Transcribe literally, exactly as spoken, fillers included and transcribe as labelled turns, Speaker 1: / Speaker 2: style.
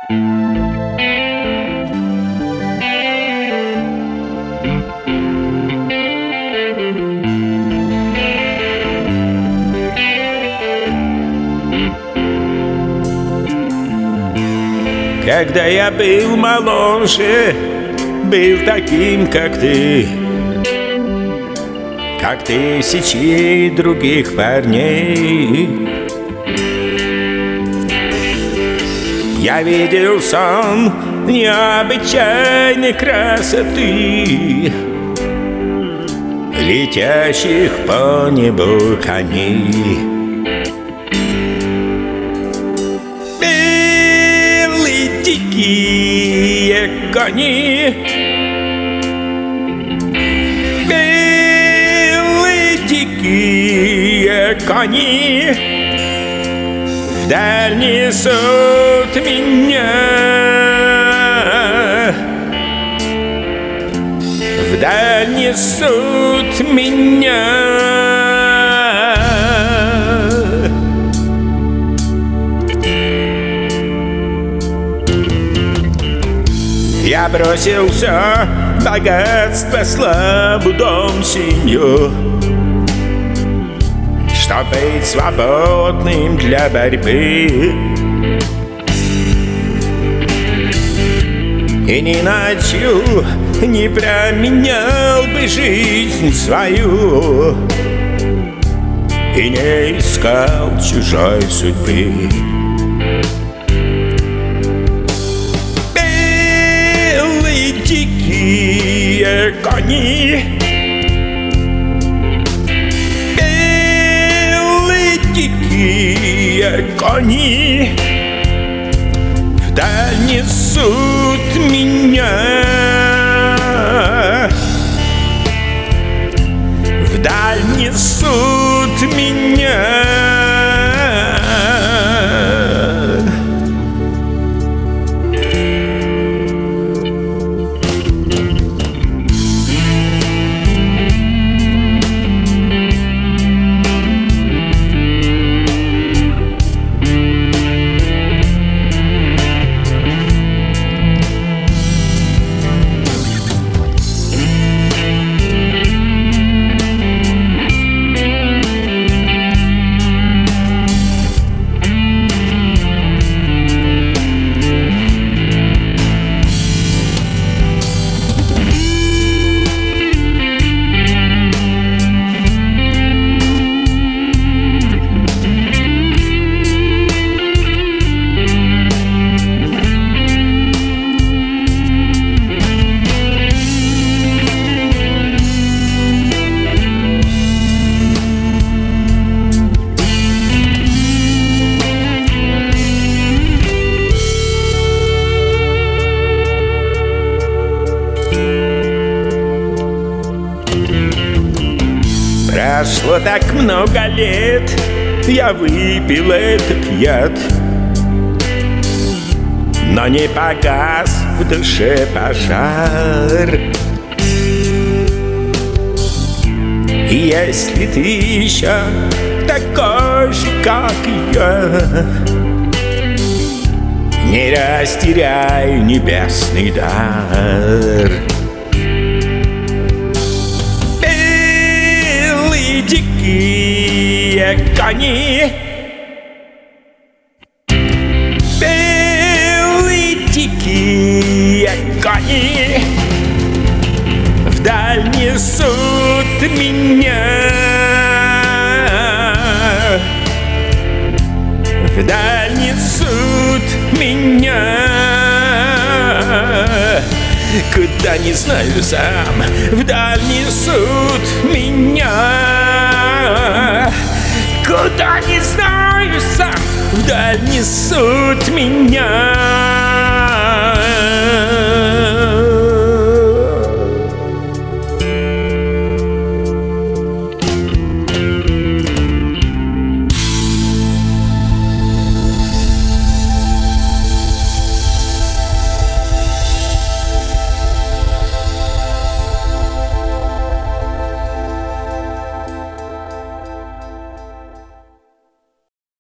Speaker 1: Когда я был моложе, был таким, как ты, как тысячи других парней. Я видел сон необычайной красоты, летящих по небу коней. Белые дикие кони, белые дикие кони вдаль несут меня, вдаль несут меня. Я бросил все: богатство, славу, дом, семью, чтоб быть свободным для борьбы. И ни ночью не променял бы жизнь свою, и не искал чужой судьбы. Белые дикие кони, дикие кони вдаль несут меня, вдаль несут меня. Прошло так много лет, я выпил этот яд, но не погас в душе пожар. И если ты еще такой же, как я, не растеряй небесный дар. Дикие кони, белые дикие кони вдаль несут меня, вдаль несут меня. Куда не знаю сам, вдаль несут меня. Куда не знаю сам, вдаль несут меня.